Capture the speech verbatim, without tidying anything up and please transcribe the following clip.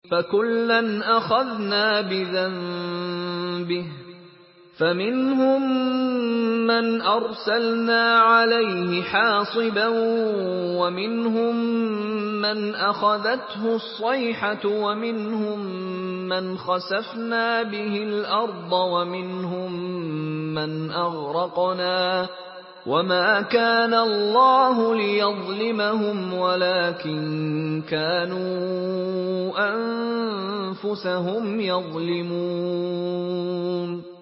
فَكُلًّا أَخَذْنَا بِذَنبِهِ فَمِنْهُم مَّنْ أَرْسَلْنَا عَلَيْهِ حَاصِبًا وَمِنْهُم مَّنْ أَخَذَتْهُ الصَّيْحَةُ وَمِنْهُم مَّنْ خَسَفْنَا بِهِ الْأَرْضَ وَمِنْهُم مَّنْ أَغْرَقْنَا ۚ وَمَا كَانَ اللَّهُ لِيَظْلِمَهُمْ وَلَٰكِن كَانُوا أَنفُسَهُمْ يَظْلِمُونَ